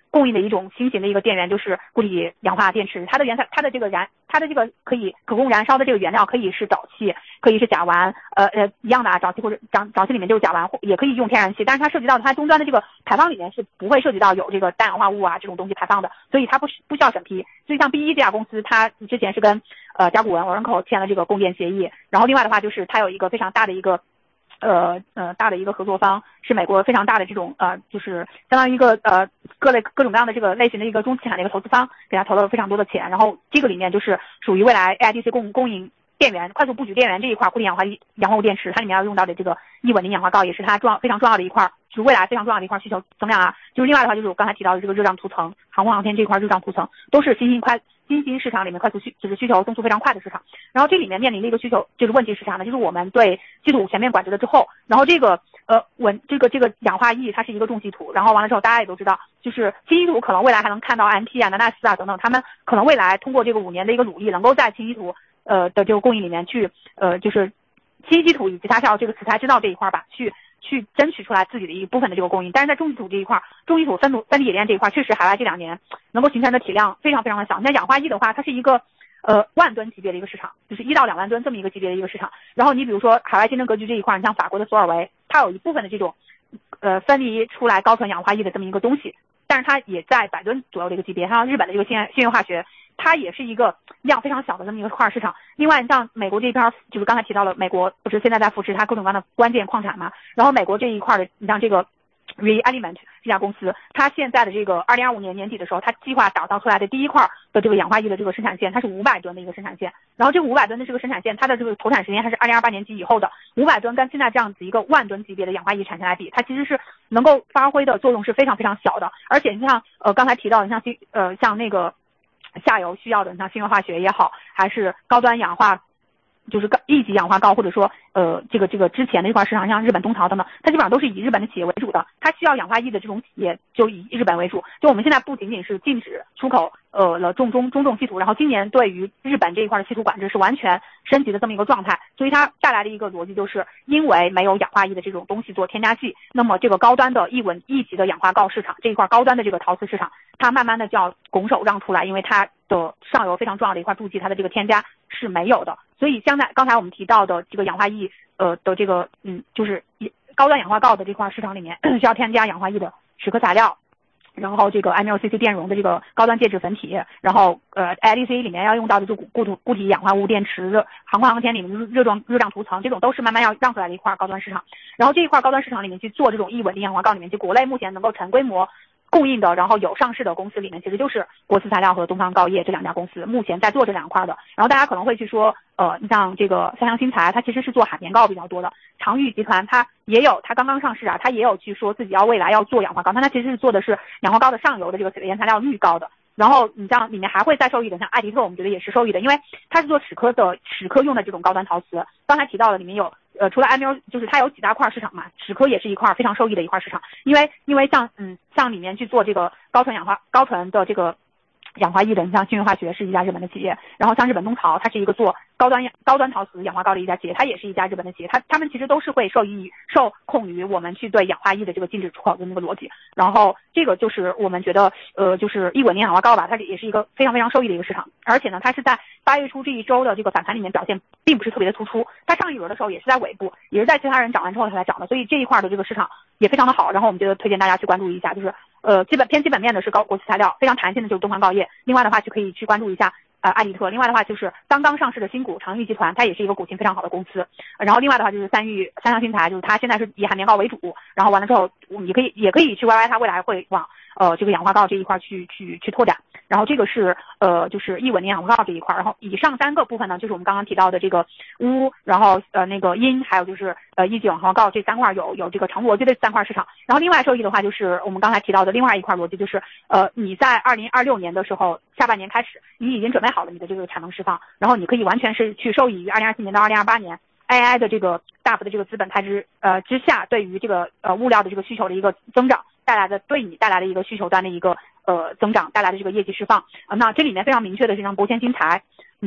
供应的一种新型的一个电源，就是固体氧化电池。它的原材它的这个燃它的这个可以可供燃烧的这个原料可以是沼气，可以是甲烷，呃呃一样的啊，沼气或者沼沼气里面就是甲烷，也可以用天然气，但是它涉及到它终端的这个排放里面是不会涉及到有这个氮氧化物啊这种东西排放的，所以它不不需要审批。所以像 B 一 这家公司，它之前是跟呃甲骨文 Oracle 签了这个供电协议，然后另外的话就是它有一个非常大的一个。呃呃，大的一个合作方是美国非常大的这种呃，就是相当于一个呃各类各种各样的这个类型的一个中期产的一个投资方，给他投了非常多的钱。然后这个里面就是属于未来 A I D C 供供应电源快速布局电源这一块，固体氧化氧化物电池，它里面要用到的这个异稳磷氧化锆也是它重要非常重要的一块，就是未来非常重要的一块需求增量啊。就是另外的话就是我刚才提到的这个热胀涂层，航空航天这一块热胀涂层都是新兴快新兴市场里面快速需就是需求增速非常快的市场。然后这里面面临的一个需求就是问题市场呢，就是我们对稀土全面管制了之后，然后这个呃稳这个这个氧化铱它是一个重稀土，然后完了之后大家也都知道，就是轻稀土可能未来还能看到 M P 啊、南大斯啊等等，他们可能未来通过这个五年的一个努力，能够在轻稀土呃的这个供应里面去呃就是轻稀土以及它叫这个磁材制造这一块吧，去去争取出来自己的一部分的这个供应。但是在重稀土这一块，重稀土分土分离冶炼这一块，确实海外这两年能够形成的体量非常非常的小。你像氧化铱的话，它是一个呃万吨级别的一个市场，就是一到两万吨这么一个级别的一个市场。然后你比如说海外竞争格局这一块，你像法国的索尔维，它有一部分的这种呃分离出来高纯氧化铱的这么一个东西，但是它也在百吨左右的一个级别。像日本的这个新新源化学，它也是一个量非常小的这么一个块市场。另外像美国这边，就是刚才提到了美国不是现在在扶持它各种各样的关键矿产嘛，然后美国这一块的，你像这个 ReElement 这家公司，它现在的这个二零二五年年底的时候，它计划打造出来的第一块的这个氧化铱的这个生产线，它是五百吨的一个生产线。然后这个五百吨的这个生产线，它的这个投产时间还是二零二八年及以后的。五百吨跟现在这样子一个万吨级别的氧化铱产线来比，它其实是能够发挥的作用是非常非常小的。而且你像呃刚才提到的，像新呃像那个下游需要的，你像新源化学也好，还是高端氧化。就是一级氧化锆，或者说呃这个这个之前的一块市场，像日本东陶等等，它基本上都是以日本的企业为主的，它需要氧化铱的这种企业就以日本为主。就我们现在不仅仅是禁止出口呃了重中中重稀土，然后今年对于日本这一块的稀土管制是完全升级的这么一个状态，所以它带来的一个逻辑就是因为没有氧化铱的这种东西做添加剂，那么这个高端的一稳一级的氧化锆市场这一块高端的这个陶瓷市场，它慢慢的就要拱手让出来，因为它的上游非常重要的一块镀基，它的这个添加是没有的。所以相在刚才我们提到的这个氧化铱呃的这个嗯就是高端氧化锆的这块市场里面需要添加氧化铱的蚀刻材料，然后这个 M L C C 电容的这个高端介质粉体，然后呃 A I D C 里面要用到的这个固固体氧化物电池，航空航天里面热状热胀涂层，这种都是慢慢要让出来的一块高端市场。然后这一块高端市场里面去做这种异稳磷氧化锆里面，就国内目前能够成规模供应的，然后有上市的公司里面，其实就是国瓷材料和东方锆业这两家公司目前在做这两块的。然后大家可能会去说，呃，你像这个三湘新材，它其实是做海绵锆比较多的。长裕集团它也有，它刚刚上市啊，它也有去说自己要未来要做氧化锆，但它其实是做的是氧化锆的上游的这个原材料氯锆的。然后你像里面还会再受益的，像爱迪特，我们觉得也是受益的，因为它是做蚀刻的，蚀刻用的这种高端陶瓷。刚才提到的里面有。呃，除了 M L， 就是它有几大块市场嘛，蚀刻也是一块非常受益的一块市场，因为因为像嗯像里面去做这个高纯氧化高纯的这个氧化铱的，你像新源化学是一家日本的企业，然后像日本东陶，它是一个做高端高端陶瓷氧化锆的一家企业，它也是一家日本的企业，它他们其实都是会受益受控于我们去对氧化铱的这个禁止出口的那个逻辑。然后这个就是我们觉得呃就是异稳磷氧化锆吧，它也是一个非常非常受益的一个市场，而且呢它是在八月初这一周的这个反弹里面表现并不是特别的突出，它上一轮的时候也是在尾部，也是在其他人涨完之后它才涨的，所以这一块的这个市场也非常的好。然后我们觉得推荐大家去关注一下，就是呃基本偏基本面的是高国瓷材料，非常弹性的就是东方锆业，另外的话就可以去关注一下呃爱迪特，另外的话就是刚刚上市的新股长裕集团，它也是一个股性非常好的公司。然后另外的话就是三裕三湘新材，就是它现在是以海绵锆为主，然后完了之后你可以也可以去 Y Y 它未来会往呃这个氧化锆这一块去去去拓展。然后这个是呃就是异稳磷氧化锆这一块，然后以上三个部分呢，就是我们刚刚提到的这个钨，然后呃那个铟，还有就是呃一级氧化锆这三块有有这个长逻辑的三块市场。然后另外受益的话就是我们刚才提到的另外一块逻辑，就是呃你在二零二六年的时候下半年开始，你已经准备好了你的这个产能释放，然后你可以完全是去受益于二零二四年到二零二八年 A I 的这个大幅的这个资本开支呃之下，对于这个呃物料的这个需求的一个增长带来的对你带来的一个需求端的一个呃增长带来的这个业绩释放啊、呃。那这里面非常明确的是像博先新材，嗯，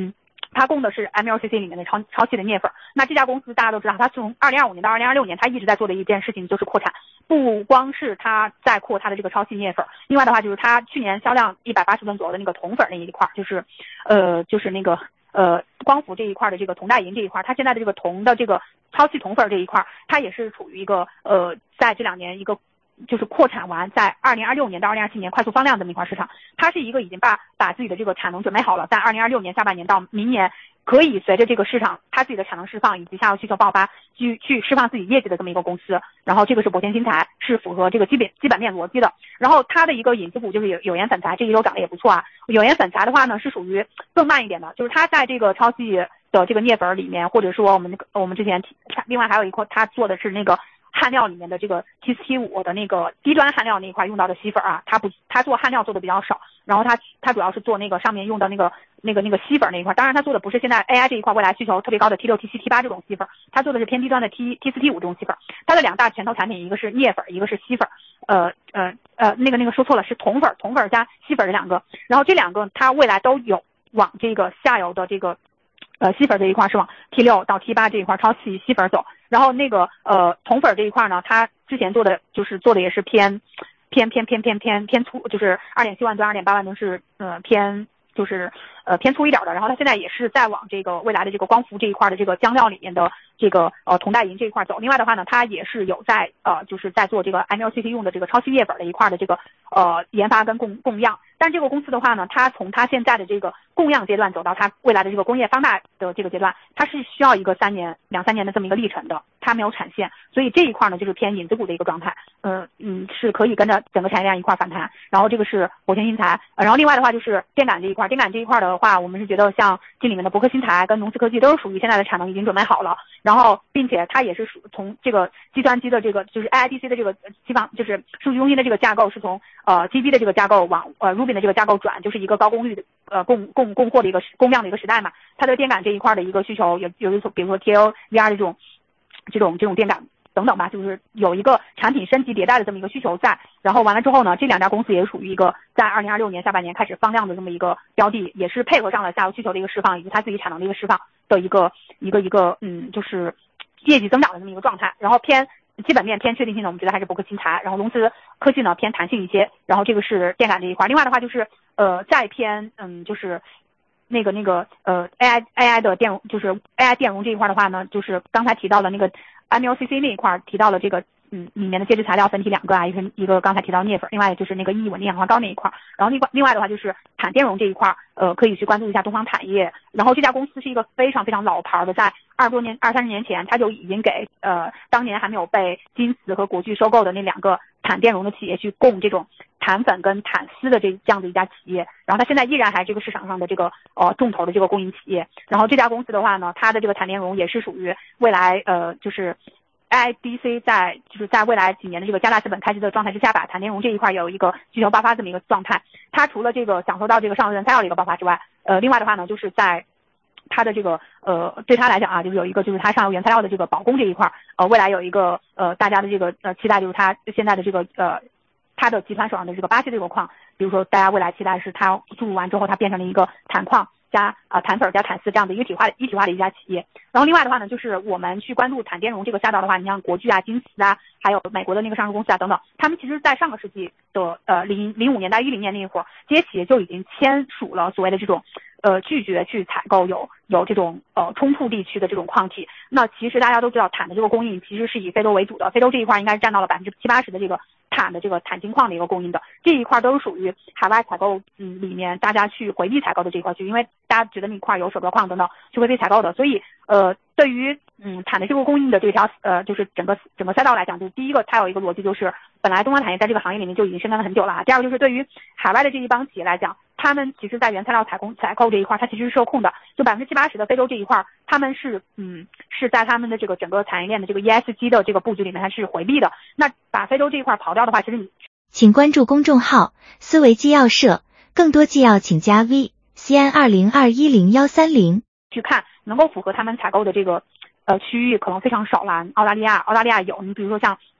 它供的是 M L C C 里面的超超细的镍粉。那这家公司大家都知道，它从二零二五年到二零二六年，它一直在做的一件事情就是扩产。不光是它在扩它的这个超细镍粉，另外的话就是它去年销量一百八十吨左右的那个铜粉那一块，就是呃就是那个呃光伏这一块的这个铜带银这一块，它现在的这个铜的这个超细铜粉这一块，它也是处于一个呃在这两年一个就是扩产完，在二零二六年到二零二七年快速放量这么一块市场。它是一个已经把把自己的这个产能准备好了，在二零二六年下半年到明年可以随着这个市场它自己的产能释放以及下游需求爆发去去释放自己业绩的这么一个公司。然后这个是博天新材，是符合这个基本基本面逻辑的。然后它的一个引子股就是有有盐粉材，这一周涨得也不错啊。有盐粉材的话呢是属于更慢一点的，就是它在这个超细的这个镍粉里面，或者说我们我们之前另外还有一块它做的是那个焊料里面的这个 T 四 T 五 的那个低端焊料那一块用到的锡粉啊，它不它做焊料做的比较少，然后它它主要是做那个上面用的那个那个那个锡粉那一块。当然它做的不是现在 A I 这一块未来需求特别高的 T 六 T 七 T 八这种锡粉，它做的是偏低端的 T T 四 T 五 这种锡粉。它的两大拳头产品，一个是镍粉，一个是锡粉。呃呃呃那个那个说错了，是铜粉，铜粉加锡粉这两个。然后这两个它未来都有往这个下游的这个呃锡粉这一块是往 T 六 到 T 八这一块超细锡粉走。然后那个呃铜粉这一块呢，它之前做的就是做的也是偏偏偏偏偏偏偏粗，就是 二点七万吨 二点八万吨是呃偏就是呃偏粗一点的。然后它现在也是在往这个未来的这个光伏这一块的这个浆料里面的这个呃铜带银这一块走。另外的话呢，它也是有在呃就是在做这个 M L C C 用的这个超细镍粉的一块的这个呃研发跟供供样。但这个公司的话呢，它从它现在的这个供样阶段走到它未来的这个工业放大的这个阶段，它是需要一个三年两三年的这么一个历程的，它没有产线，所以这一块呢就是偏引子股的一个状态。嗯嗯，是可以跟着整个产业链一块反弹。然后这个是博天新材，呃、然后另外的话就是电感这一块，电感这一块的话，我们是觉得像这里面的博科新材跟农思科技都是属于现在的产能已经准备好了，然后并且它也是属从这个计算机的这个就是 A I D C 的这个机房就是数据中心的这个架构是从呃 G B 的这个架构往呃 Rubin 的这个架构转，就是一个高功率的呃供供供货的一个供量的一个时代嘛。它的电感这一块的一个需求有有比如说 T L V R 的这种这种这种电感等等吧，就是有一个产品升级迭代的这么一个需求在。然后完了之后呢，这两家公司也属于一个在二零二六年下半年开始放量的这么一个标的，也是配合上了下游需求的一个释放以及它自己产能的一个释放的一个一个一个嗯就是业绩增长的这么一个状态。然后偏基本面偏确定性的，我们觉得还是博科新材，然后龙思科技呢偏弹性一些，然后这个是电感这一块。另外的话就是呃再偏嗯就是那个那个呃 A I A I 的电容，就是 A I 电容这一块的话呢，就是刚才提到了那个 M L C C 那一块提到了这个嗯里面的介质材料分体两个啊，一个一个刚才提到镍粉，另外就是那个易稳定氧化膏那一块。然后另外另外的话就是产电容这一块，呃可以去关注一下东方产业。然后这家公司是一个非常非常老牌的，在二十多年二三十年前它就已经给呃当年还没有被金瓷和国巨收购的那两个产电容的企业去供这种产粉跟产丝的这这样的一家企业。然后它现在依然还是这个市场上的这个呃重头的这个供应企业。然后这家公司的话呢，它的这个产电容也是属于未来呃就是 A I D C 在就是在未来几年的这个加大资本开支的状态之下，把产电容这一块有一个需求爆发这么一个状态。它除了这个享受到这个上游原材料的一个爆发之外，呃另外的话呢，就是在它的这个呃对它来讲啊，就是有一个就是它上游原材料的这个保供这一块，呃未来有一个呃大家的这个呃期待，就是它现在的这个呃它的集团手上的这个巴西这个矿，比如说大家未来期待是它注入完之后它变成了一个产矿加啊、呃、产粉加产丝这样的一体化的一体化的一家企业。然后另外的话呢，就是我们去关注产电容这个赛道的话，你像国巨啊、金瓷啊，还有美国的那个上市公司啊等等，他们其实在上个世纪的呃零零五年到一零年那一会儿，这些企业就已经签署了所谓的这种呃拒绝去采购有有这种呃冲突地区的这种矿体。那其实大家都知道，钽的这个供应其实是以非洲为主的，非洲这一块应该是占到了百分之七八十的这个钽的这个钽金矿的一个供应的，这一块都是属于海外采购嗯里面大家去回避采购的这一块去，因为大家觉得那块有手镯矿等等去回避采购的。所以呃对于嗯钽的这个供应的这条呃就是整个整个赛道来讲，就是第一个它有一个逻辑，就是本来东方产业在这个行业里面就已经深耕了很久了。第二个就是对于海外的这一帮企业来讲，他们其实在原材料采购采购这一块它其实是受控的，就百分之七八十的非洲这一块他们是嗯是在他们的这个整个产业链的这个 E S G 的这个布局里面它是回避的。那把非洲这一块刨掉的话，其实你请关注公众号思维纪要社，更多纪要请加 V C N 二零二一零一三零去看能够符合他们采购的这个呃区域可能非常少了。澳大利亚澳大利亚有，你比如说像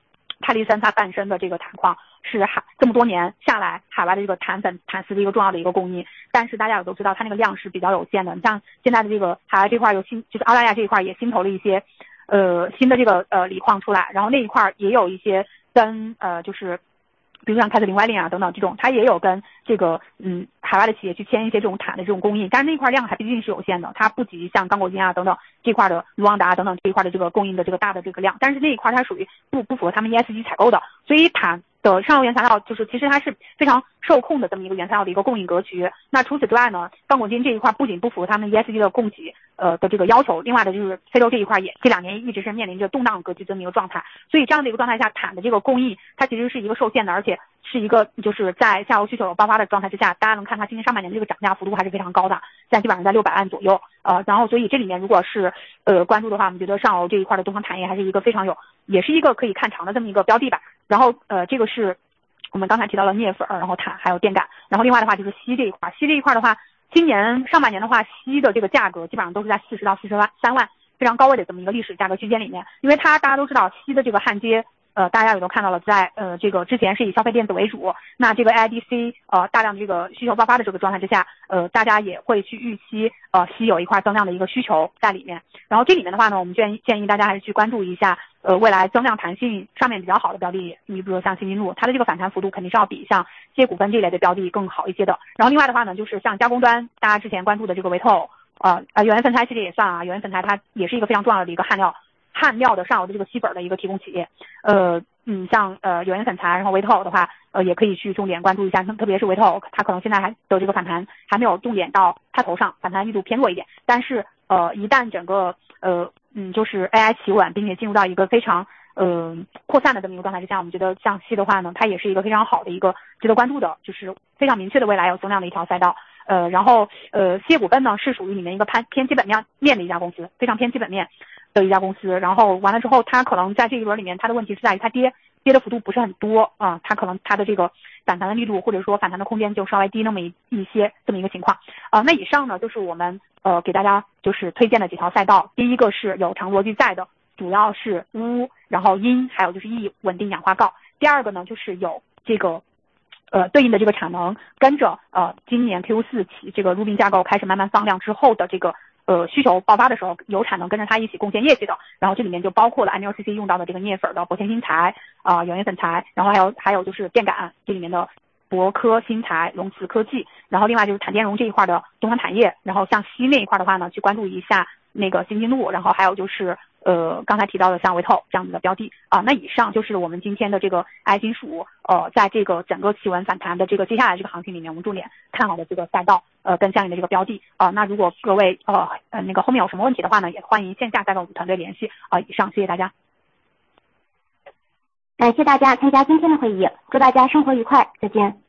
泰利森它本身的这个产矿是海这么多年下来海外的这个钽粉钽丝的一个重要的一个供应，但是大家也都知道它那个量是比较有限的。你像现在的这个海外这块有新，就是澳大利亚这一块也新投了一些呃新的这个呃锂矿出来，然后那一块也有一些跟呃就是比如像开特林、歪链啊等等这种，它也有跟这个嗯海外的企业去签一些这种钽的这种供应，但是那一块量还毕竟是有限的，它不及像刚果金啊等等这块的卢旺达等等这一块的这个供应的这个大的这个量，但是那一块它属于不不符合他们 E S G 采购的，所以钽的上游原材料就是其实它是非常受控的这么一个原材料的一个供应格局。那除此之外呢，刚果金这一块不仅不符合他们 E S G 的供给呃的这个要求，另外的就是非洲这一块也这两年一直是面临着动荡格局这么一个状态，所以这样的一个状态下，钽的这个供应它其实是一个受限的，而且是一个就是在下游需求爆发的状态之下，大家能看它今年上半年的这个涨价幅度还是非常高的，现在基本上在六百万左右。呃，然后所以这里面如果是呃关注的话，我们觉得上游这一块的东方产业还是一个非常有，也是一个可以看长的这么一个标的吧。然后呃这个是我们刚才提到了镍粉，然后钽还有电感，然后另外的话就是锡这一块，锡这一块的话，今年上半年的话，锡的这个价格基本上都是在四十到四十万三万非常高位的这么一个历史价格区间里面，因为它大家都知道锡的这个焊接。呃，大家也都看到了，在呃这个之前是以消费电子为主，那这个 A I D C 呃大量的这个需求爆发的这个状态之下，呃大家也会去预期呃锡有一块增量的一个需求在里面。然后这里面的话呢，我们建议建议大家还是去关注一下呃未来增量弹性上面比较好的标的，你比如说像新金路，它的这个反弹幅度肯定是要比像这些股份这一类的标的更好一些的。然后另外的话呢，就是像加工端，大家之前关注的这个维透，呃啊有源粉材其实也算啊，有源粉材它也是一个非常重要的一个焊料。焊料的上游的这个锡粉的一个提供企业，呃，嗯，像呃有源粉材，然后维透的话，呃，也可以去重点关注一下，特别是维透，它可能现在还的这个反弹还没有重点到它头上，反弹力度偏弱一点，但是呃，一旦整个呃嗯就是 A I 企稳，并且进入到一个非常呃扩散的这么一个状态之下，我们觉得像锡的话呢，它也是一个非常好的一个值得关注的，就是非常明确的未来有增量的一条赛道。呃，然后呃，锡业股份呢是属于里面一个偏偏基本面面的一家公司，非常偏基本面的一家公司。然后完了之后，它可能在这一轮里面，它的问题是在于它跌跌的幅度不是很多啊、呃，它可能它的这个反弹的力度或者说反弹的空间就稍微低那么一一些这么一个情况啊、呃。那以上呢就是我们呃给大家就是推荐的几条赛道，第一个是有长逻辑在的，主要是钨，然后铟，还有就是铱稳定氧化锆。第二个呢就是有这个。呃，对应的这个产能跟着呃，今年 Q 四 起这个入冰架构开始慢慢放量之后的这个呃需求爆发的时候，有产能跟着它一起贡献业绩的。然后这里面就包括了 M L C C 用到的这个镍粉的博前新材啊、呃、有源粉材，然后还有还有就是电感这里面的博科新材、龙磁科技，然后另外就是产电容这一块的东方产业，然后像锡那一块的话呢，去关注一下那个新金路，然后还有就是呃刚才提到的像维透这样子的标的啊。那以上就是我们今天的这个 I 金属呃在这个整个企稳反弹的这个接下来这个行情里面，我们重点看好的这个赛道呃跟相应的这个标的啊。那如果各位呃呃那个后面有什么问题的话呢，也欢迎线下再跟我们团队联系啊。以上谢谢大家。 感谢大家参加今天的会议，祝大家生活愉快，再见。